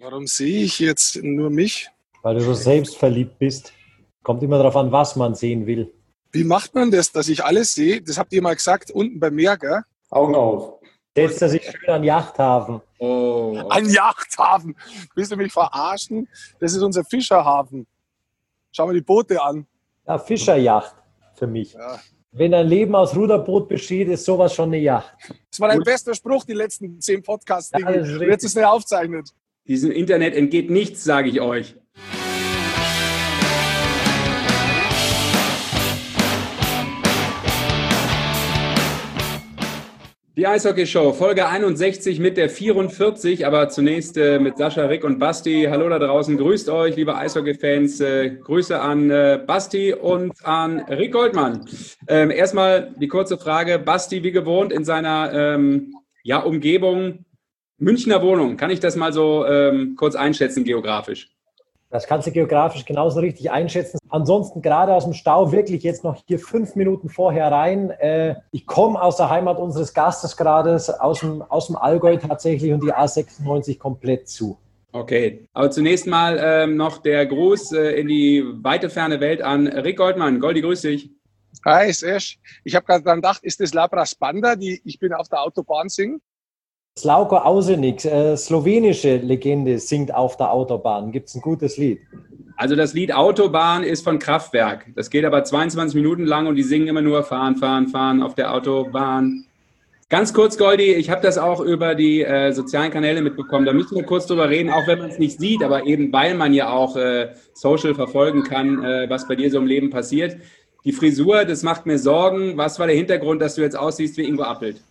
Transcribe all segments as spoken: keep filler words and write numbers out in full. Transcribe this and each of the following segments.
Warum sehe ich jetzt nur mich? Weil du so selbstverliebt bist. Kommt immer darauf an, was man sehen will. Wie macht man das, dass ich alles sehe? Das habt ihr mal gesagt, unten beim Meer, gell? Augen auf. Setzt er sich schön an den Yachthafen. Oh, okay. Ein Yachthafen. Willst du mich verarschen? Das ist unser Fischerhafen. Schau mal die Boote an. Ja, Fischerjacht für mich. Ja. Wenn dein Leben aus Ruderboot besteht, ist sowas schon eine Yacht. Das war dein bester Spruch, die letzten zehn Podcasts. Ja, das ist du richtig. hättest es nicht aufzeichnet. Diesem Internet entgeht nichts, sage ich euch. Die Eishockey-Show, Folge einundsechzig mit der vierundvierzig, aber zunächst äh, mit Sascha, Rick und Basti. Hallo da draußen, grüßt euch, liebe Eishockey-Fans. Äh, Grüße an äh, Basti und an Rick Goldmann. Ähm, erstmal die kurze Frage, Basti, wie gewohnt in seiner ähm, ja, Umgebung, Münchner Wohnung. Kann ich das mal so ähm, kurz einschätzen geografisch? Das kannst du geografisch genauso richtig einschätzen. Ansonsten gerade aus dem Stau wirklich jetzt noch hier fünf Minuten vorher rein. Äh, ich komme aus der Heimat unseres Gastes gerade, aus dem, aus dem Allgäu tatsächlich und die A sechsundneunzig komplett zu. Okay, aber zunächst mal ähm, noch der Gruß äh, in die weite ferne Welt an Rick Goldmann. Goldi, grüß dich. Hi, Sesh. Ich habe gerade dran gedacht, ist das Labras Banda, die Ich bin auf der Autobahn singen? Slavko Ausenik, äh, slowenische Legende, singt auf der Autobahn. Gibt es ein gutes Lied? Also das Lied Autobahn ist von Kraftwerk. Das geht aber zweiundzwanzig Minuten lang und die singen immer nur fahren, fahren, fahren auf der Autobahn. Ganz kurz, Goldi, ich habe das auch über die äh, sozialen Kanäle mitbekommen. Da müssen wir kurz drüber reden, auch wenn man es nicht sieht, aber eben weil man ja auch äh, Social verfolgen kann, äh, was bei dir so im Leben passiert. Die Frisur, das macht mir Sorgen. Was war der Hintergrund, dass du jetzt aussiehst wie Ingo Appelt?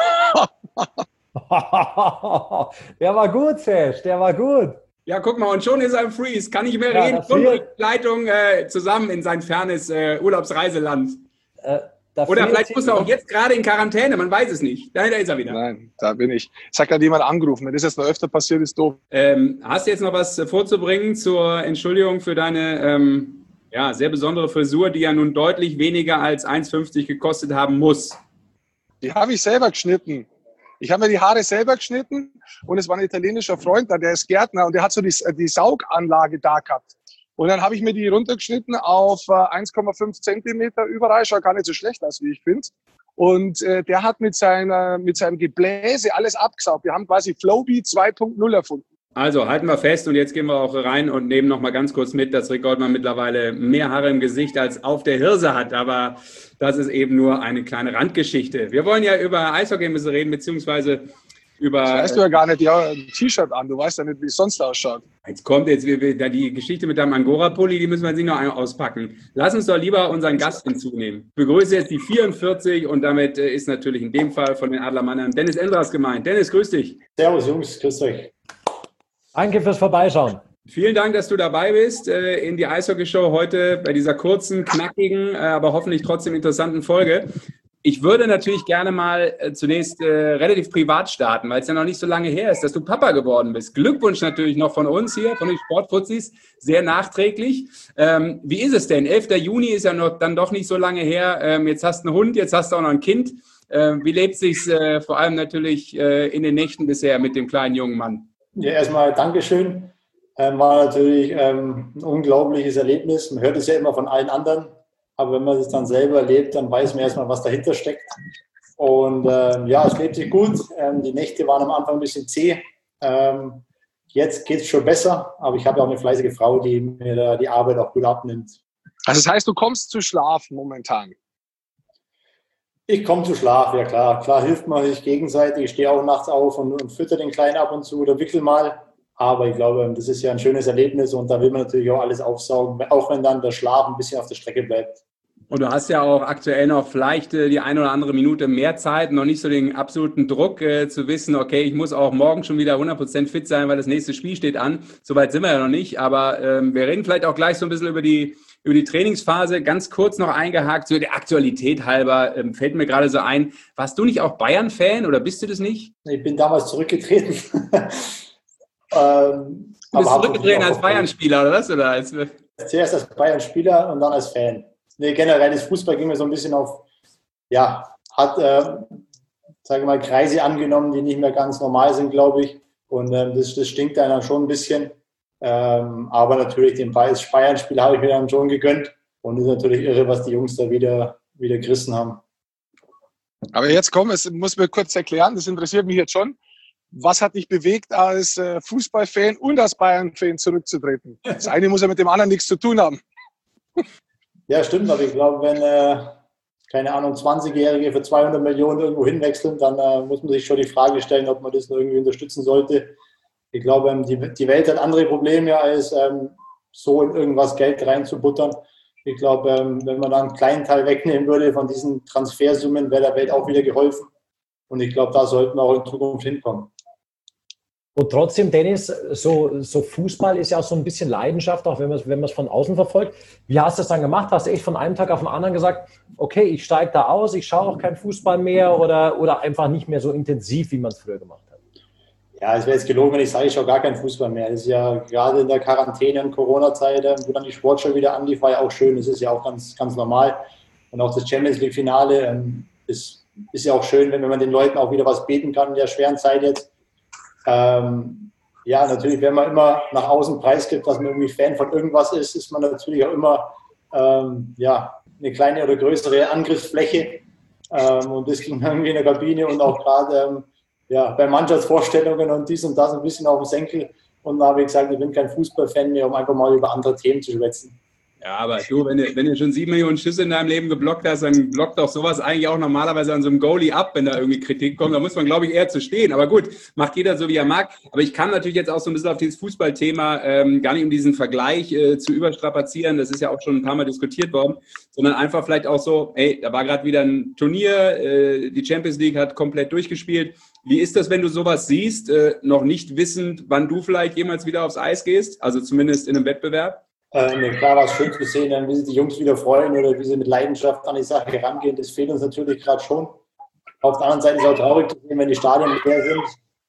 Der war gut, Sesh, der war gut. Ja, guck mal, und schon ist er im Freeze. Kann nicht mehr Ja, reden. dafür- Und bringt die Leitung äh, zusammen in sein fernes äh, Urlaubsreiseland. Äh, da Oder fehlt vielleicht sich- muss er auch jetzt gerade in Quarantäne, man weiß es nicht. Da, da ist er wieder. Nein, da bin ich. Es hat gerade jemand angerufen. Wenn das jetzt noch öfter passiert, ist doof. Ähm, hast du jetzt noch was vorzubringen zur Entschuldigung für deine ähm, ja, sehr besondere Frisur, die ja nun deutlich weniger als eins fünfzig gekostet haben muss? Die habe ich selber geschnitten. Ich habe mir die Haare selber geschnitten und es war ein italienischer Freund da, der ist Gärtner und der hat so die, die Sauganlage da gehabt. Und dann habe ich mir die runtergeschnitten auf äh, eins Komma fünf Zentimeter überall, schaut gar nicht so schlecht aus, wie ich finde. Und äh, der hat mit, seiner, mit seinem Gebläse alles abgesaugt. Wir haben quasi Flowbee zwei Punkt null erfunden. Also halten wir fest und jetzt gehen wir auch rein und nehmen noch mal ganz kurz mit, dass Rick Goldmann mittlerweile mehr Haare im Gesicht als auf der Hirse hat. Aber das ist eben nur eine kleine Randgeschichte. Wir wollen ja über Eishockey ein bisschen reden, beziehungsweise über... Das weißt du ja gar nicht, ja, ein T-Shirt an. Du weißt ja nicht, wie es sonst ausschaut. Jetzt kommt jetzt wieder die Geschichte mit deinem Angora-Pulli, die müssen wir sich noch einmal auspacken. Lass uns doch lieber unseren Gast hinzunehmen. Ich begrüße jetzt die vierundvierzig und damit äh, ist natürlich in dem Fall von den Adlermannern Dennis Endras gemeint. Dennis, grüß dich. Servus Jungs, grüß euch. Danke fürs Vorbeischauen. Vielen Dank, dass du dabei bist äh, in die Eishockey-Show heute bei dieser kurzen, knackigen, äh, aber hoffentlich trotzdem interessanten Folge. Ich würde natürlich gerne mal äh, zunächst äh, relativ privat starten, weil es ja noch nicht so lange her ist, dass du Papa geworden bist. Glückwunsch natürlich noch von uns hier, von den Sportfuzis, sehr nachträglich. Ähm, wie ist es denn? elfter Juni ist ja noch, dann doch nicht so lange her. Ähm, jetzt hast du einen Hund, jetzt hast du auch noch ein Kind. Ähm, wie lebt es sich äh, vor allem natürlich äh, in den Nächten bisher mit dem kleinen jungen Mann? Ja, erstmal Dankeschön. Ähm, war natürlich ähm, ein unglaubliches Erlebnis. Man hört es ja immer von allen anderen, aber wenn man es dann selber erlebt, dann weiß man erstmal, was dahinter steckt. Und ähm, ja, es lebt sich gut. Ähm, die Nächte waren am Anfang ein bisschen zäh. Ähm, jetzt geht es schon besser, aber ich habe auch eine fleißige Frau, die mir da die Arbeit auch gut abnimmt. Also das heißt, du kommst zu schlafen momentan. Ich komme zu Schlaf, ja klar. Klar hilft man sich gegenseitig. Ich stehe auch nachts auf und, und fütter den Kleinen ab und zu oder wickel mal. Aber ich glaube, das ist ja ein schönes Erlebnis und da will man natürlich auch alles aufsaugen, auch wenn dann der Schlaf ein bisschen auf der Strecke bleibt. Und du hast ja auch aktuell noch vielleicht äh, die eine oder andere Minute mehr Zeit, noch nicht so den absoluten Druck äh, zu wissen, okay, ich muss auch morgen schon wieder hundert Prozent fit sein, weil das nächste Spiel steht an. Soweit sind wir ja noch nicht, aber ähm, wir reden vielleicht auch gleich so ein bisschen über die über die Trainingsphase. Ganz kurz noch eingehakt, so der Aktualität halber, ähm, fällt mir gerade so ein, warst du nicht auch Bayern-Fan oder bist du das nicht? Ich bin damals zurückgetreten. ähm, Du bist aber zurückgetreten als Bayern-Spieler, oder was? Oder als, zuerst als Bayern-Spieler und dann als Fan. Nee, generell das Fußball ging mir so ein bisschen auf, ja, hat, äh, sage ich mal, Kreise angenommen, die nicht mehr ganz normal sind, glaube ich. Und ähm, das, das stinkt dann schon ein bisschen. Ähm, aber natürlich den Bayern-Spiel habe ich mir dann schon gegönnt. Und es ist natürlich irre, was die Jungs da wieder, wieder gerissen haben. Aber jetzt komm, es muss mir kurz erklären, das interessiert mich jetzt schon. Was hat dich bewegt, als äh, Fußballfan und als Bayern-Fan zurückzutreten? Das eine muss ja mit dem anderen nichts zu tun haben. Ja, stimmt. Aber ich glaube, wenn, äh, keine Ahnung, zwanzigjährige für zweihundert Millionen irgendwo hinwechseln, dann äh, muss man sich schon die Frage stellen, ob man das noch irgendwie unterstützen sollte. Ich glaube, ähm, die, die Welt hat andere Probleme, als ähm, so in irgendwas Geld reinzubuttern. Ich glaube, ähm, wenn man da einen kleinen Teil wegnehmen würde von diesen Transfersummen, wäre der Welt auch wieder geholfen. Und ich glaube, da sollten wir auch in Zukunft hinkommen. Und trotzdem, Dennis, so, so Fußball ist ja auch so ein bisschen Leidenschaft, auch wenn man es wenn man es von außen verfolgt. Wie hast du das dann gemacht? Hast du echt von einem Tag auf den anderen gesagt, okay, ich steige da aus, ich schaue auch keinen Fußball mehr oder, oder einfach nicht mehr so intensiv, wie man es früher gemacht hat? Ja, es wäre jetzt gelogen, wenn ich sage, ich schaue gar keinen Fußball mehr. Das ist ja gerade in der Quarantäne und Corona-Zeit, wo dann die Sportschau wieder anlief, war ja auch schön. Das ist ja auch ganz, ganz normal. Und auch das Champions-League-Finale ähm, ist, ist ja auch schön, wenn man den Leuten auch wieder was bieten kann in der schweren Zeit jetzt. Ähm, ja, natürlich, wenn man immer nach außen preisgibt, dass man irgendwie Fan von irgendwas ist, ist man natürlich auch immer ähm, ja, eine kleine oder größere Angriffsfläche. Ähm, und das ging irgendwie in der Kabine und auch gerade ähm, ja, bei Mannschaftsvorstellungen und dies und das ein bisschen auf den Senkel. Und da habe ich gesagt, ich bin kein Fußballfan mehr, um einfach mal über andere Themen zu schwätzen. Ja, aber du, wenn du, wenn du schon sieben Millionen Schüsse in deinem Leben geblockt hast, dann blockt doch sowas eigentlich auch normalerweise an so einem Goalie ab, wenn da irgendwie Kritik kommt. Da muss man, glaube ich, eher zu stehen. Aber gut, macht jeder so, wie er mag. Aber ich kann natürlich jetzt auch so ein bisschen auf dieses Fußballthema, ähm, gar nicht um diesen Vergleich äh, zu überstrapazieren, das ist ja auch schon ein paar Mal diskutiert worden, sondern einfach vielleicht auch so, hey, da war gerade wieder ein Turnier, äh, die Champions League hat komplett durchgespielt. Wie ist das, wenn du sowas siehst, äh, noch nicht wissend, wann du vielleicht jemals wieder aufs Eis gehst, also zumindest in einem Wettbewerb? Ähm, klar war es schön zu sehen, wie sich die Jungs wieder freuen oder wie sie mit Leidenschaft an die Sache herangehen. Das fehlt uns natürlich gerade schon. Auf der anderen Seite ist es auch traurig zu sehen, wenn die Stadien leer sind.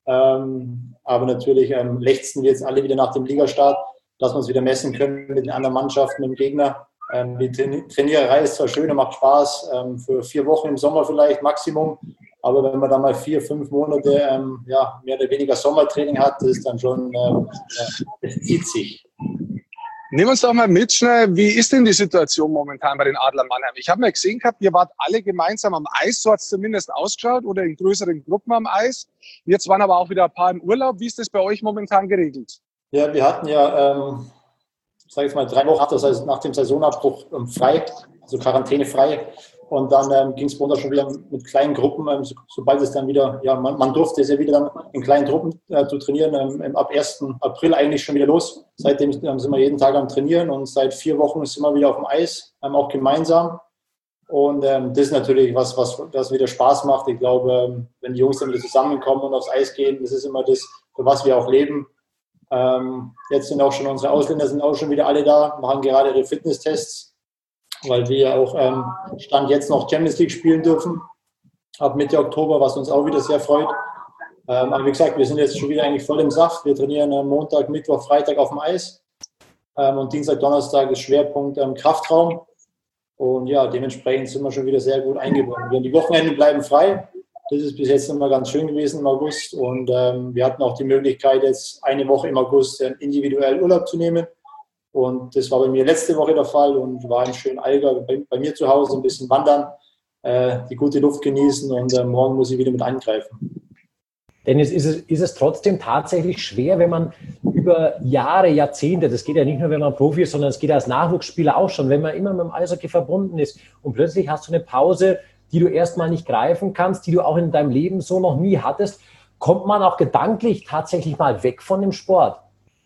Ähm, aber natürlich ähm, lechzen wir jetzt alle wieder nach dem Ligastart, dass wir uns wieder messen können mit den anderen Mannschaften, mit dem Gegner. Ähm, die Trainiererei ist zwar schön und macht Spaß, ähm, für vier Wochen im Sommer vielleicht Maximum. Aber wenn man dann mal vier, fünf Monate ähm, ja, mehr oder weniger Sommertraining hat, das ist dann schon, ähm, das zieht sich. Nehmen wir uns doch mal mit, schnell. Wie ist denn die Situation momentan bei den Adler Mannheim? Ich habe mal gesehen gehabt, ihr wart alle gemeinsam am Eis, so hat es zumindest ausgeschaut, oder in größeren Gruppen am Eis. Jetzt waren aber auch wieder ein paar im Urlaub. Wie ist das bei euch momentan geregelt? Ja, wir hatten ja, ähm, ich sage jetzt mal, drei Wochen das heißt, nach dem Saisonabbruch ähm, frei, also Quarantäne frei. Und dann ähm, ging es bei uns schon wieder mit kleinen Gruppen, ähm, so, sobald es dann wieder, ja, man, man durfte es ja wieder dann in kleinen Gruppen äh, zu trainieren, ähm, ab ersten April eigentlich schon wieder los. Seitdem ähm, sind wir jeden Tag am Trainieren und seit vier Wochen sind wir wieder auf dem Eis, ähm, auch gemeinsam. Und ähm, das ist natürlich was, was das wieder Spaß macht. Ich glaube, ähm, wenn die Jungs dann wieder zusammenkommen und aufs Eis gehen, das ist immer das, für was wir auch leben. Ähm, jetzt sind auch schon unsere Ausländer sind auch schon wieder alle da, machen gerade ihre Fitnesstests, weil wir ja auch ähm, Stand jetzt noch Champions League spielen dürfen, ab Mitte Oktober, was uns auch wieder sehr freut. Ähm, aber wie gesagt, wir sind jetzt schon wieder eigentlich voll im Saft. Wir trainieren äh, Montag, Mittwoch, Freitag auf dem Eis ähm, und Dienstag, Donnerstag ist Schwerpunkt ähm, Kraftraum. Und ja, dementsprechend sind wir schon wieder sehr gut eingebunden. Die Wochenenden bleiben frei. Das ist bis jetzt immer ganz schön gewesen im August. Und ähm, wir hatten auch die Möglichkeit, jetzt eine Woche im August äh, individuell Urlaub zu nehmen. Und das war bei mir letzte Woche der Fall und war ein schöner Allgäu bei, bei mir zu Hause, ein bisschen wandern, äh, die gute Luft genießen und äh, morgen muss ich wieder mit eingreifen. Dennis, ist es, ist es trotzdem tatsächlich schwer, wenn man über Jahre, Jahrzehnte, das geht ja nicht nur, wenn man Profi ist, sondern es geht als Nachwuchsspieler auch schon, wenn man immer mit dem Eishockey verbunden ist und plötzlich hast du eine Pause, die du erstmal nicht greifen kannst, die du auch in deinem Leben so noch nie hattest, kommt man auch gedanklich tatsächlich mal weg von dem Sport?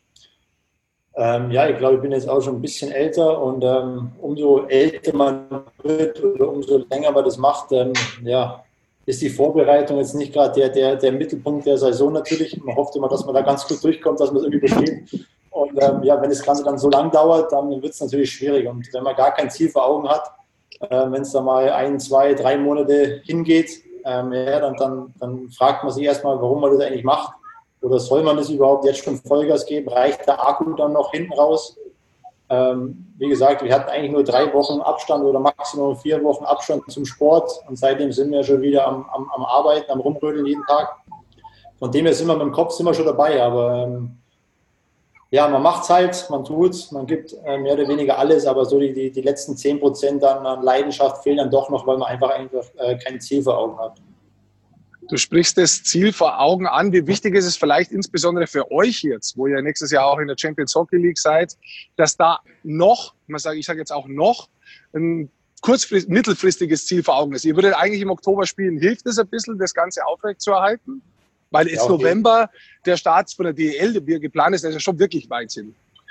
Ähm, ja, ich glaube, ich bin jetzt auch schon ein bisschen älter und ähm, umso älter man wird oder umso länger man das macht, ähm, ja, ist die Vorbereitung jetzt nicht gerade der, der, der Mittelpunkt der Saison natürlich. Man hofft immer, dass man da ganz gut durchkommt, dass man es irgendwie besteht. Und ähm, ja, wenn das Ganze dann so lang dauert, dann wird es natürlich schwierig. Und wenn man gar kein Ziel vor Augen hat, äh, wenn es da mal ein, zwei, drei Monate hingeht, ähm, ja, dann, dann, dann fragt man sich erstmal, warum man das eigentlich macht. Oder soll man das überhaupt jetzt schon Vollgas geben? Reicht der Akku dann noch hinten raus? Ähm, wie gesagt, wir hatten eigentlich nur drei Wochen Abstand oder maximal vier Wochen Abstand zum Sport. Und seitdem sind wir schon wieder am, am, am Arbeiten, am Rumrödeln jeden Tag. von dem her sind wir mit dem Kopf sind wir schon dabei, aber ähm, ja, man macht es halt, man tut es, man gibt äh, mehr oder weniger alles, aber so die, die, die letzten zehn Prozent an, an Leidenschaft fehlen dann doch noch, weil man einfach, einfach äh, kein Ziel vor Augen hat. Du sprichst das Ziel vor Augen an. Wie wichtig ist es vielleicht insbesondere für euch jetzt, wo ihr nächstes Jahr auch in der Champions Hockey League seid, dass da noch, ich sage sag jetzt auch noch, ein kurzfristig, mittelfristiges Ziel vor Augen ist? Ihr würdet eigentlich im Oktober spielen. Hilft es ein bisschen, das Ganze aufrechtzuerhalten? Weil jetzt ja, okay. November, der Start von der D E L, der geplant ist, der ist ja schon wirklich weit hin.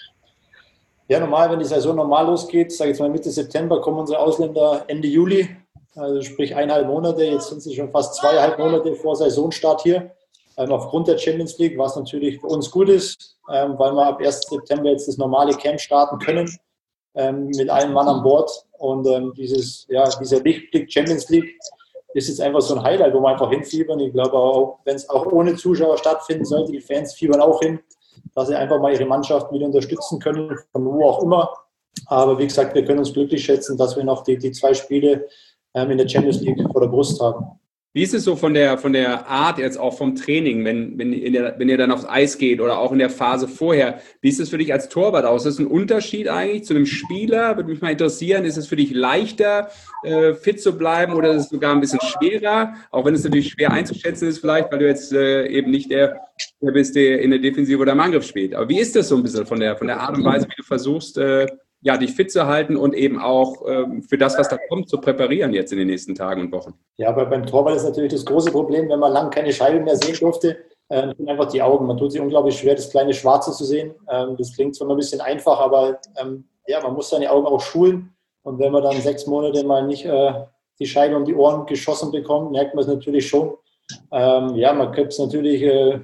Ja, normal, wenn die Saison normal losgeht, sage ich jetzt mal Mitte September, kommen unsere Ausländer Ende Juli. Also sprich eineinhalb Monate, jetzt sind sie schon fast zweieinhalb Monate vor Saisonstart hier. Ähm, aufgrund der Champions League, was natürlich für uns gut ist, ähm, weil wir ab ersten September jetzt das normale Camp starten können, ähm, mit einem Mann an Bord. Und ähm, dieses, ja, dieser Lichtblick Champions League ist jetzt einfach so ein Highlight, wo wir einfach hinfiebern. Ich glaube auch, wenn es auch ohne Zuschauer stattfinden sollte, die Fans fiebern auch hin, dass sie einfach mal ihre Mannschaft wieder unterstützen können, von wo auch immer. Aber wie gesagt, wir können uns glücklich schätzen, dass wir noch die, die zwei Spiele in der Champions League vor der Brust haben. Wie ist es so von der, von der Art jetzt auch vom Training, wenn, wenn, in der, wenn ihr dann aufs Eis geht oder auch in der Phase vorher? Wie ist es für dich als Torwart aus? Ist das ein Unterschied eigentlich zu einem Spieler? Würde mich mal interessieren, ist es für dich leichter, äh, fit zu bleiben oder ist es sogar ein bisschen schwerer? Auch wenn es natürlich schwer einzuschätzen ist vielleicht, weil du jetzt äh, eben nicht der, der bist, der in der Defensive oder im Angriff spielt. Aber wie ist das so ein bisschen von der, von der Art und Weise, wie du versuchst, äh, ja, dich fit zu halten und eben auch ähm, für das, was da kommt, zu präparieren jetzt in den nächsten Tagen und Wochen? Ja, aber beim Torwart ist natürlich das große Problem, wenn man lang keine Scheibe mehr sehen durfte, äh, sind einfach die Augen. Man tut sich unglaublich schwer, das kleine Schwarze zu sehen. Ähm, das klingt zwar ein bisschen einfach, aber ähm, ja, man muss seine Augen auch schulen. Und wenn man dann sechs Monate mal nicht äh, die Scheibe um die Ohren geschossen bekommt, merkt man es natürlich schon. Ähm, ja, man kriegt es natürlich äh,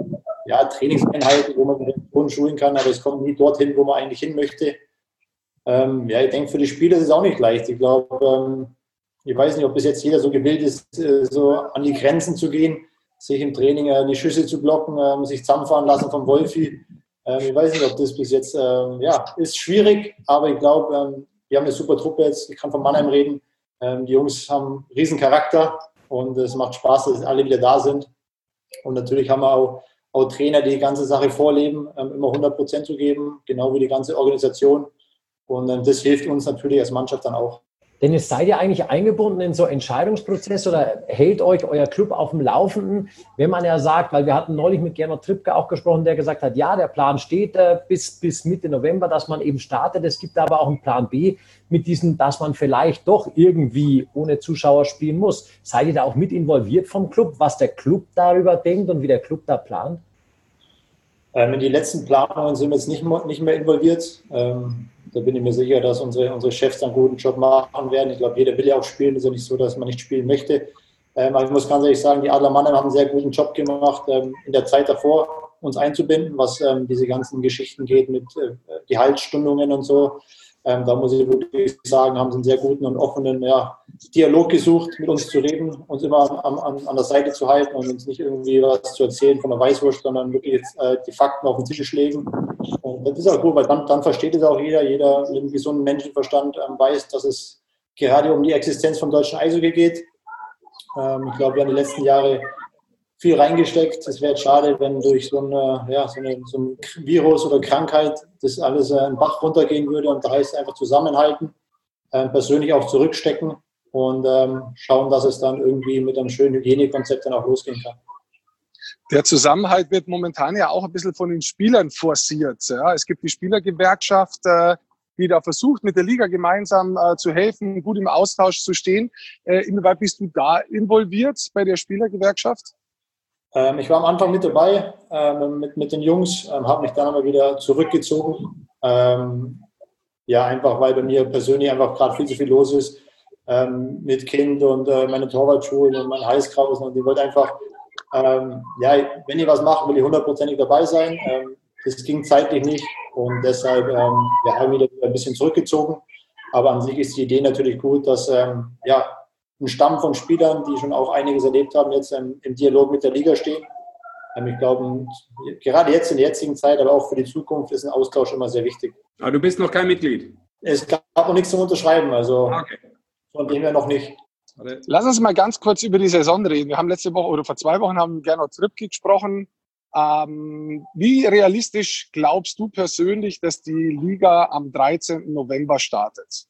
ja, Trainingseinheiten, wo man den Ton schulen kann, aber es kommt nie dorthin, wo man eigentlich hin möchte. Ähm, ja, ich denke, für die Spieler ist es auch nicht leicht. Ich glaube, ähm, ich weiß nicht, ob bis jetzt jeder so gewillt ist, äh, so an die Grenzen zu gehen, sich im Training äh, die Schüsse zu blocken, äh, sich zusammenfahren lassen vom Wolfi. Ähm, ich weiß nicht, ob das bis jetzt, ähm, ja, ist schwierig, aber ich glaube, ähm, wir haben eine super Truppe jetzt. Ich kann von Mannheim reden. Ähm, die Jungs haben einen riesen Charakter und es macht Spaß, dass alle wieder da sind. Und natürlich haben wir auch, auch Trainer, die die ganze Sache vorleben, ähm, immer hundert Prozent zu geben, genau wie die ganze Organisation. Und das hilft uns natürlich als Mannschaft dann auch. Dennis, seid ihr eigentlich eingebunden in so Entscheidungsprozesse oder hält euch euer Club auf dem Laufenden, wenn man ja sagt, weil wir hatten neulich mit Gernot Trippke auch gesprochen, der gesagt hat, ja, der Plan steht äh, bis, bis Mitte November, dass man eben startet. Es gibt aber auch einen Plan B mit diesem, dass man vielleicht doch irgendwie ohne Zuschauer spielen muss. Seid ihr da auch mit involviert vom Club, was der Club darüber denkt und wie der Club da plant? Ähm, in die letzten Planungen sind wir jetzt nicht, nicht mehr involviert. Ähm, Da bin ich mir sicher, dass unsere, unsere Chefs einen guten Job machen werden. Ich glaube, jeder will ja auch spielen. Es ist ja nicht so, dass man nicht spielen möchte. Ähm, aber ich muss ganz ehrlich sagen, die Adler Mannheim haben einen sehr guten Job gemacht, ähm, in der Zeit davor uns einzubinden, was ähm, diese ganzen Geschichten geht mit äh, Gehaltsstundungen und so. Ähm, da muss ich wirklich sagen, haben sie einen sehr guten und offenen ja, Dialog gesucht, mit uns zu reden, uns immer an, an, an der Seite zu halten und uns nicht irgendwie was zu erzählen von der Weißwurst, sondern wirklich jetzt, äh, die Fakten auf den Tisch legen. Und das ist auch gut, weil dann, dann versteht es auch jeder, jeder mit einem gesunden Menschenverstand ähm, weiß, dass es gerade um die Existenz vom deutschen Eishockey geht. Ähm, ich glaube, wir haben die letzten Jahre viel reingesteckt. Es wäre schade, wenn durch so, eine, ja, so, eine, so ein Virus oder Krankheit das alles äh, einen Bach runtergehen würde. Und da heißt es einfach zusammenhalten, äh, persönlich auch zurückstecken und ähm, schauen, dass es dann irgendwie mit einem schönen Hygienekonzept dann auch losgehen kann. Der Zusammenhalt wird momentan ja auch ein bisschen von den Spielern forciert. Ja. Es gibt die Spielergewerkschaft, äh, die da versucht, mit der Liga gemeinsam äh, zu helfen, gut im Austausch zu stehen. Äh, inwieweit bist du da involviert bei der Spielergewerkschaft? Ähm, ich war am Anfang mit dabei, ähm, mit, mit den Jungs, ähm, habe mich dann aber wieder zurückgezogen. Ähm, ja, einfach, weil bei mir persönlich einfach gerade viel zu viel los ist ähm, mit Kind und äh, meine Torwartschulen und mein Heißkrausen. Und ich wollte einfach, ähm, ja, wenn ich was mache, will ich hundertprozentig dabei sein. Ähm, das ging zeitlich nicht und deshalb ähm, ja, habe ich wieder ein bisschen zurückgezogen. Aber an sich ist die Idee natürlich gut, dass ähm, ja, ein Stamm von Spielern, die schon auch einiges erlebt haben, jetzt ähm, im Dialog mit der Liga stehen. Ähm, ich glaube, gerade jetzt in der jetzigen Zeit, aber auch für die Zukunft ist ein Austausch immer sehr wichtig. Aber du bist noch kein Mitglied? Es gab noch nichts zum Unterschreiben, also okay. Von dem her noch nicht. Lass uns mal ganz kurz über die Saison reden. Wir haben letzte Woche oder vor zwei Wochen haben Gernot Trübke gesprochen. Ähm, wie realistisch glaubst du persönlich, dass die Liga am dreizehnten November startet?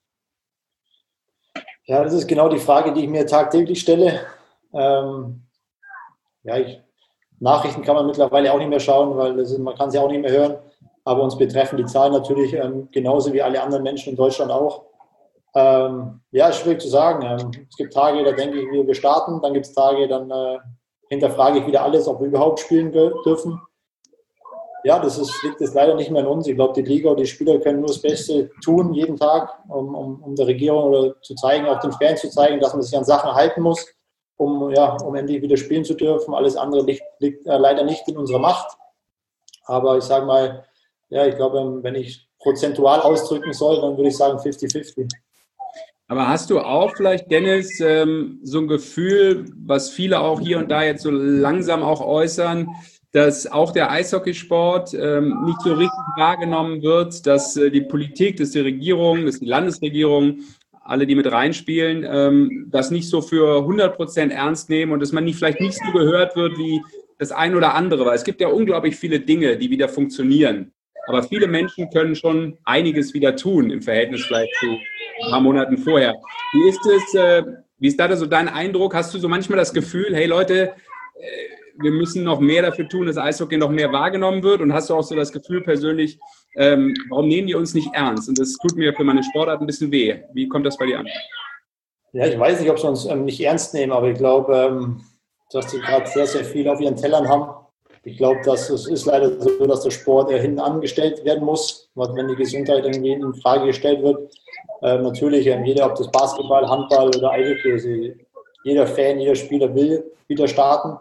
Ja, das ist genau die Frage, die ich mir tagtäglich stelle. Ähm, ja, ich, Nachrichten kann man mittlerweile auch nicht mehr schauen, weil das ist, man kann sie auch nicht mehr hören. Aber uns betreffen die Zahlen natürlich ähm, genauso wie alle anderen Menschen in Deutschland auch. Ähm, ja, ist schwierig zu sagen. Ähm, es gibt Tage, da denke ich, wir, wir starten. Dann gibt es Tage, dann äh, hinterfrage ich wieder alles, ob wir überhaupt spielen dürfen. Ja, das ist, liegt jetzt leider nicht mehr an uns. Ich glaube, die Liga und die Spieler können nur das Beste tun, jeden Tag, um, um, um der Regierung oder zu zeigen, auch den Fans zu zeigen, dass man sich an Sachen halten muss, um, ja, um endlich wieder spielen zu dürfen. Alles andere liegt, liegt äh, leider nicht in unserer Macht. Aber ich sage mal, ja, ich glaube, wenn ich prozentual ausdrücken soll, dann würde ich sagen fünfzig fünfzig. Aber hast du auch vielleicht, Dennis, ähm, so ein Gefühl, was viele auch hier und da jetzt so langsam auch äußern, dass auch der Eishockeysport ähm, nicht so richtig wahrgenommen wird, dass äh, die Politik, dass die Regierung, dass die Landesregierung, alle, die mit reinspielen, ähm, das nicht so für hundert Prozent ernst nehmen und dass man nicht, vielleicht nicht so gehört wird wie das ein oder andere, weil es gibt ja unglaublich viele Dinge, die wieder funktionieren. Aber viele Menschen können schon einiges wieder tun im Verhältnis vielleicht zu ein paar Monaten vorher. Wie ist es, äh, wie ist da so dein Eindruck? Hast du so manchmal das Gefühl, hey Leute, äh, wir müssen noch mehr dafür tun, dass Eishockey noch mehr wahrgenommen wird? Und hast du auch so das Gefühl persönlich, ähm, warum nehmen die uns nicht ernst? Und das tut mir für meine Sportart ein bisschen weh. Wie kommt das bei dir an? Ja, ich weiß nicht, ob sie uns ähm, nicht ernst nehmen, aber ich glaube, ähm, dass die gerade sehr, sehr viel auf ihren Tellern haben. Ich glaube, dass es ist leider so, dass der Sport äh, hinten angestellt werden muss, wenn die Gesundheit irgendwie in Frage gestellt wird. Äh, natürlich, ähm, jeder, ob das Basketball, Handball oder Eishockey, also jeder Fan, jeder Spieler will wieder starten.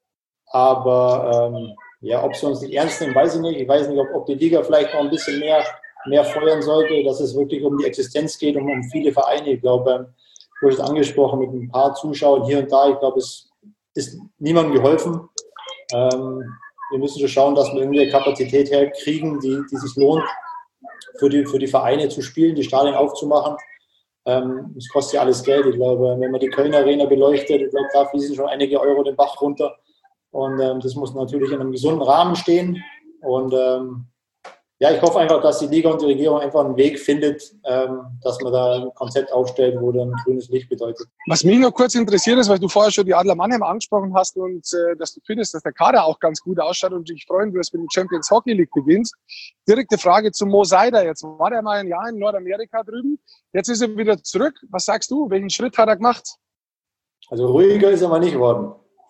Aber ähm, ja, ob sie uns nicht ernst nehmen, weiß ich nicht. Ich weiß nicht, ob, ob die Liga vielleicht noch ein bisschen mehr, mehr feuern sollte, dass es wirklich um die Existenz geht, um, um viele Vereine. Ich glaube, ähm, du hast es angesprochen mit ein paar Zuschauern hier und da. Ich glaube, es ist niemandem geholfen. Ähm, wir müssen schon schauen, dass wir irgendwie eine Kapazität herkriegen, die, die sich lohnt, für die, für die Vereine zu spielen, die Stadien aufzumachen. Ähm, das kostet ja alles Geld. Ich glaube, wenn man die Kölner Arena beleuchtet, ich glaube, da fließen schon einige Euro den Bach runter. Und ähm, das muss natürlich in einem gesunden Rahmen stehen. Und ähm, ja, ich hoffe einfach, dass die Liga und die Regierung einfach einen Weg findet, ähm, dass man da ein Konzept aufstellt, wo dann grünes Licht bedeutet. Was mich noch kurz interessiert ist, weil du vorher schon die Adler Mannheim angesprochen hast und äh, dass du findest, dass der Kader auch ganz gut ausschaut und dich freuen wirst, wenn die Champions Hockey League beginnst. Direkte Frage zu Mo Seider. Jetzt war er mal ein Jahr in Nordamerika drüben. Jetzt ist er wieder zurück. Was sagst du? Welchen Schritt hat er gemacht? Also ruhiger ist er mal nicht geworden.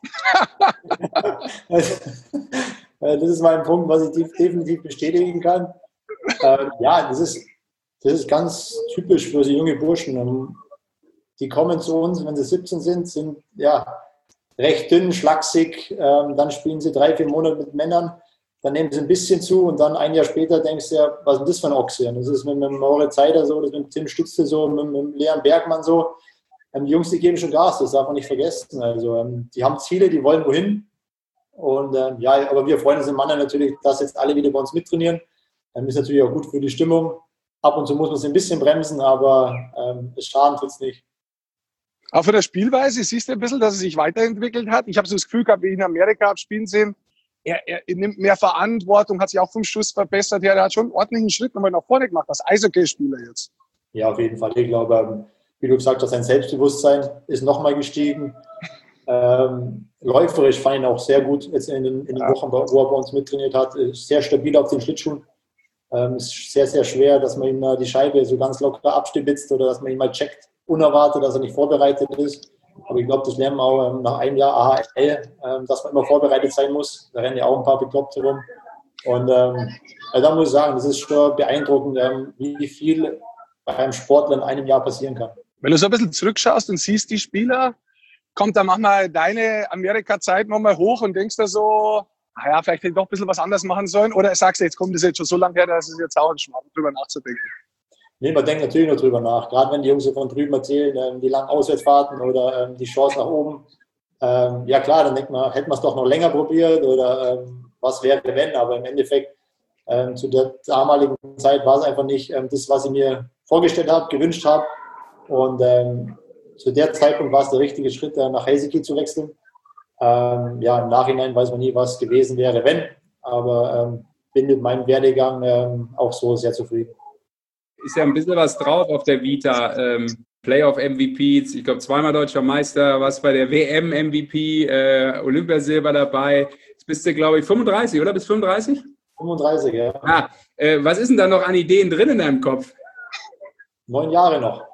Das ist mein Punkt, was ich definitiv bestätigen kann. Äh, ja, das ist, das ist ganz typisch für die junge Burschen. Die kommen zu uns, wenn sie siebzehn sind, sind ja recht dünn, schlaksig. Ähm, dann spielen sie drei, vier Monate mit Männern. Dann nehmen sie ein bisschen zu und dann ein Jahr später denkst du ja, was ist das für ein Ochse? Und das ist mit, mit Moritz Seider so, das ist mit Tim Stützle so, mit, mit Leon Bergmann so. Die Jungs, die geben schon Gas, das darf man nicht vergessen. Also, ähm, die haben Ziele, die wollen wohin. Und ähm, ja, aber wir freuen uns im Mannheim natürlich, dass jetzt alle wieder bei uns mittrainieren. Das ist natürlich auch gut für die Stimmung. Ab und zu muss man es ein bisschen bremsen, aber ähm, es schaden tut es nicht. Auch für der Spielweise siehst du ein bisschen, dass er sich weiterentwickelt hat. Ich habe so das Gefühl gehabt, wie ich in Amerika habe spielen sehen, er, er nimmt mehr Verantwortung, hat sich auch vom Schuss verbessert. Ja, er hat schon einen ordentlichen Schritt nochmal nach vorne gemacht, als Eishockeyspieler jetzt. Ja, auf jeden Fall. Ich glaube, wie du gesagt hast, sein Selbstbewusstsein ist nochmal gestiegen. Ähm, läuferisch fand ich ihn auch sehr gut jetzt in den, in den Wochen, wo er bei uns mittrainiert hat. Ist sehr stabil auf den Schlittschuhen. Ähm, ist sehr, sehr schwer, dass man ihm mal die Scheibe so ganz locker abstibitzt oder dass man ihn mal checkt, unerwartet, dass er nicht vorbereitet ist. Aber ich glaube, das lernen wir auch ähm, nach einem Jahr A H L, ähm, dass man immer vorbereitet sein muss. Da rennen ja auch ein paar Bekloppte rum. Und ähm, also da muss ich sagen, das ist schon beeindruckend, ähm, wie viel bei einem Sportler in einem Jahr passieren kann. Wenn du so ein bisschen zurückschaust und siehst die Spieler, kommt da manchmal deine Amerika-Zeit nochmal hoch und denkst da so, naja, vielleicht hätte ich doch ein bisschen was anderes machen sollen? Oder sagst du, jetzt kommt das jetzt schon so lange her, dass es jetzt auch ein Schmarrn, drüber nachzudenken? Nee, man denkt natürlich noch drüber nach. Gerade wenn die Jungs von drüben erzählen, ähm, die langen Auswärtsfahrten oder ähm, die Chance nach oben. Ähm, ja klar, dann denkt man, hätte man es doch noch länger probiert oder ähm, was wäre wenn. Aber im Endeffekt, ähm, zu der damaligen Zeit war es einfach nicht ähm, das, was ich mir vorgestellt habe, gewünscht habe. Und ähm, zu der Zeitpunkt war es der richtige Schritt, nach Helsinki zu wechseln. Ähm, ja, im Nachhinein weiß man nie, was gewesen wäre, wenn. Aber ähm, bin mit meinem Werdegang ähm, auch so sehr zufrieden. Ist ja ein bisschen was drauf auf der Vita. Ähm, Playoff-M V Ps, ich glaube zweimal deutscher Meister, was bei der W M-M V P, äh, Olympiasilber dabei. Jetzt bist du, glaube ich, fünfunddreißig, oder? Bist du fünfunddreißig? fünfunddreißig, ja. Ah, äh, was ist denn da noch an Ideen drin in deinem Kopf? Neun Jahre noch.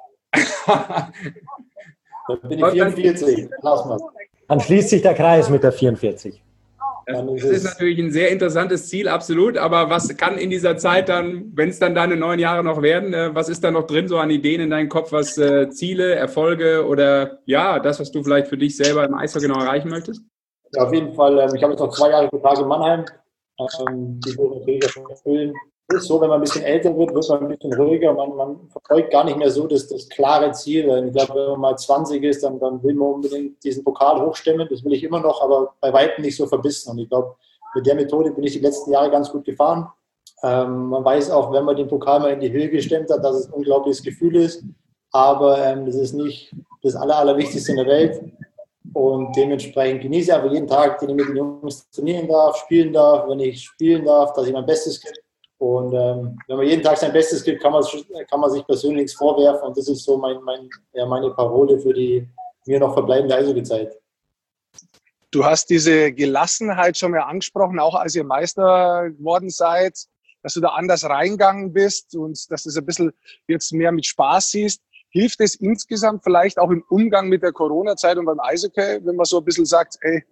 Dann bin ich vierundvierzig. Lass mal. Dann schließt sich der Kreis mit der vierundvierzig. Das, das ist natürlich ein sehr interessantes Ziel, absolut. Aber was kann in dieser Zeit dann, wenn es dann deine neun Jahre noch werden, äh, was ist da noch drin, so an Ideen in deinem Kopf, was äh, Ziele, Erfolge oder ja, das, was du vielleicht für dich selber im Eishockey noch erreichen möchtest? Ja, auf jeden Fall. Ähm, ich habe jetzt noch zwei Jahre Vertrag in Mannheim. Ähm, die will natürlich schon erfüllen. Es ist so, wenn man ein bisschen älter wird, wird man ein bisschen ruhiger. Man, man verfolgt gar nicht mehr so das, das klare Ziel. Ich glaube, wenn man mal zwanzig ist, dann, dann will man unbedingt diesen Pokal hochstemmen. Das will ich immer noch, aber bei weitem nicht so verbissen. Und ich glaube, mit der Methode bin ich die letzten Jahre ganz gut gefahren. Ähm, man weiß auch, wenn man den Pokal mal in die Höhe gestemmt hat, dass es ein unglaubliches Gefühl ist. Aber ähm, das ist nicht das Aller, Allerwichtigste in der Welt. Und dementsprechend genieße ich aber jeden Tag, den ich mit den Jungs trainieren darf, spielen darf, wenn ich spielen darf, dass ich mein Bestes gebe. Und ähm, wenn man jeden Tag sein Bestes gibt, kann man, kann man sich persönlich nichts vorwerfen. Und das ist so mein, mein, ja, meine Parole für die mir noch verbleibende Eishockey-Zeit. Du hast diese Gelassenheit schon mal angesprochen, auch als ihr Meister geworden seid, dass du da anders reingegangen bist und dass du es ein bisschen jetzt mehr mit Spaß siehst. Hilft es insgesamt vielleicht auch im Umgang mit der Corona-Zeit und beim Eishockey, wenn man so ein bisschen sagt, ey,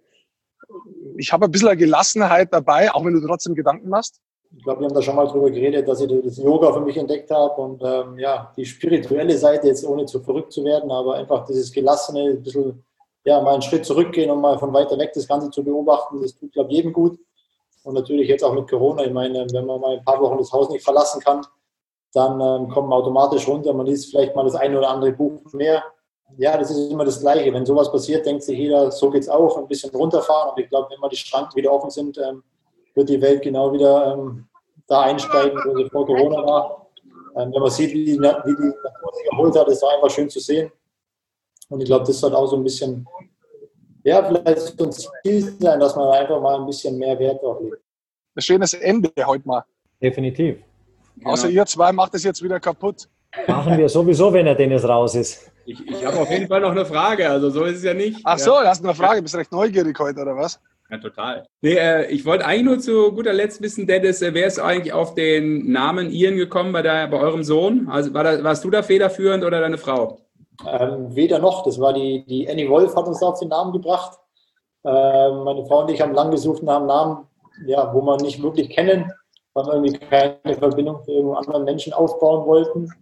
ich habe ein bisschen Gelassenheit dabei, auch wenn du trotzdem Gedanken machst? Ich glaube, wir haben da schon mal drüber geredet, dass ich das Yoga für mich entdeckt habe und ähm, ja, die spirituelle Seite jetzt ohne zu verrückt zu werden, aber einfach dieses Gelassene, ein bisschen, ja, mal einen Schritt zurückgehen und mal von weiter weg das Ganze zu beobachten, das tut, glaube ich, jedem gut. Und natürlich jetzt auch mit Corona, ich meine, wenn man mal ein paar Wochen das Haus nicht verlassen kann, dann ähm, kommt man automatisch runter, man liest vielleicht mal das eine oder andere Buch mehr. Ja, das ist immer das Gleiche. Wenn sowas passiert, denkt sich jeder, so geht's auch, ein bisschen runterfahren. Aber ich glaube, wenn mal die Schranken wieder offen sind, ähm, wird die Welt genau wieder ähm, da einsteigen, wo sie vor Corona war. Ähm, wenn man sieht, wie die, wie die Natur sich erholt hat, ist es einfach schön zu sehen. Und ich glaube, das soll auch so ein bisschen, ja, vielleicht so ein Ziel sein, dass man einfach mal ein bisschen mehr Wert drauf legt. Ein schönes Ende heute mal. Definitiv. Genau. Außer ihr zwei macht es jetzt wieder kaputt. Machen wir sowieso, wenn der Dennis raus ist. Ich, ich habe auf jeden Fall noch eine Frage, also so ist es ja nicht. Ach so, ja. du hast eine Frage, bist recht neugierig heute, oder was? Ja, total. Nee, äh, ich wollte eigentlich nur zu guter Letzt wissen, Dennis, äh, wer ist eigentlich auf den Namen Ian gekommen bei, der, bei eurem Sohn? Also war da, warst du da federführend oder deine Frau? Ähm, weder noch, das war die, die Annie Wolf, hat uns da auf den Namen gebracht. Ähm, meine Frau und ich haben lang gesucht nach einem Namen, ja, wo wir nicht wirklich kennen, weil wir irgendwie keine Verbindung zu irgendeinem anderen Menschen aufbauen wollten.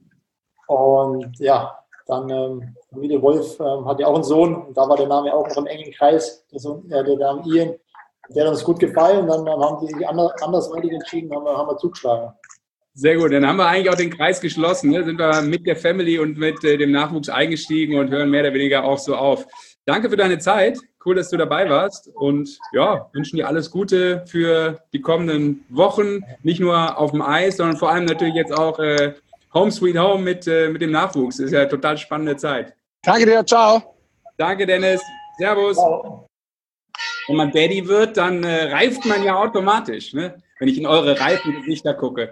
Und ja, dann ähm, Familie Wolf ähm, hat ja auch einen Sohn, und da war der Name auch noch im engen Kreis, der, Sohn, äh, der Name Ian, der hat uns gut gefallen, dann, dann haben die sich anders, andersweitig entschieden, haben wir, haben wir zugeschlagen. Sehr gut, dann haben wir eigentlich auch den Kreis geschlossen, ne? Sind wir mit der Family und mit äh, dem Nachwuchs eingestiegen und hören mehr oder weniger auch so auf. Danke für deine Zeit, cool, dass du dabei warst und ja, wünschen dir alles Gute für die kommenden Wochen, nicht nur auf dem Eis, sondern vor allem natürlich jetzt auch äh, Home Sweet Home mit, äh, mit dem Nachwuchs. Das ist ja eine total spannende Zeit. Danke dir, ciao. Danke, Dennis. Servus. Wow. Wenn man Daddy wird, dann äh, reift man ja automatisch, ne? Wenn ich in eure reifen Gesichter gucke.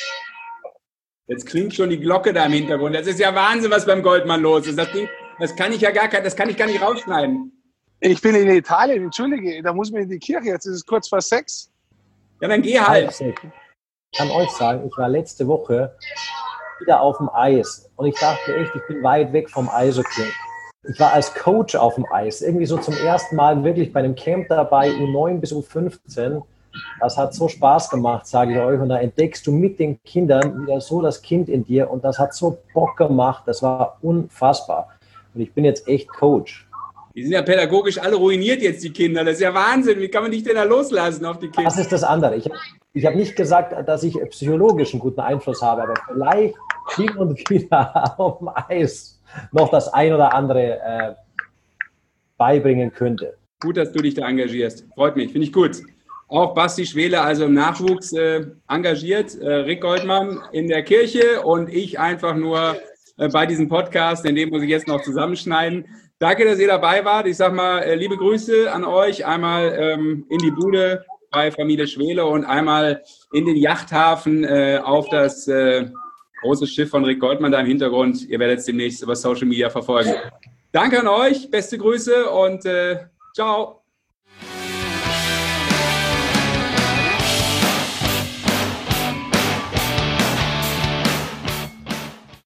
Jetzt klingt schon die Glocke da im Hintergrund. Das ist ja Wahnsinn, was beim Goldmann los ist. Das, Ding, das kann ich ja gar, das kann ich gar nicht rausschneiden. Ich bin in Italien, entschuldige, da muss man in die Kirche, jetzt ist es kurz vor sechs. Ja, dann geh halt. Ich kann euch sagen, ich war letzte Woche wieder auf dem Eis und ich dachte echt, ich bin weit weg vom Eishockey. Ich war als Coach auf dem Eis, irgendwie so zum ersten Mal wirklich bei einem Camp dabei, U neun bis U fünfzehn. Das hat so Spaß gemacht, sage ich euch. Und da entdeckst du mit den Kindern wieder so das Kind in dir und das hat so Bock gemacht. Das war unfassbar. Und ich bin jetzt echt Coach. Die sind ja pädagogisch alle ruiniert jetzt, die Kinder. Das ist ja Wahnsinn. Wie kann man dich denn da loslassen auf die Kinder? Das ist das andere. Ich, ich habe nicht gesagt, dass ich psychologisch einen guten Einfluss habe, aber vielleicht hin und wieder auf dem Eis noch das ein oder andere äh, beibringen könnte. Gut, dass du dich da engagierst. Freut mich, finde ich gut. Auch Basti Schwele, also im Nachwuchs äh, engagiert. Äh, Rick Goldmann in der Kirche und ich einfach nur äh, bei diesem Podcast, denn den muss ich jetzt noch zusammenschneiden. Danke, dass ihr dabei wart. Ich sage mal, äh, liebe Grüße an euch. Einmal ähm, in die Bude bei Familie Schwele und einmal in den Yachthafen äh, auf das äh, große Schiff von Rick Goldmann da im Hintergrund. Ihr werdet es demnächst über Social Media verfolgen. Danke an euch, beste Grüße und äh, ciao.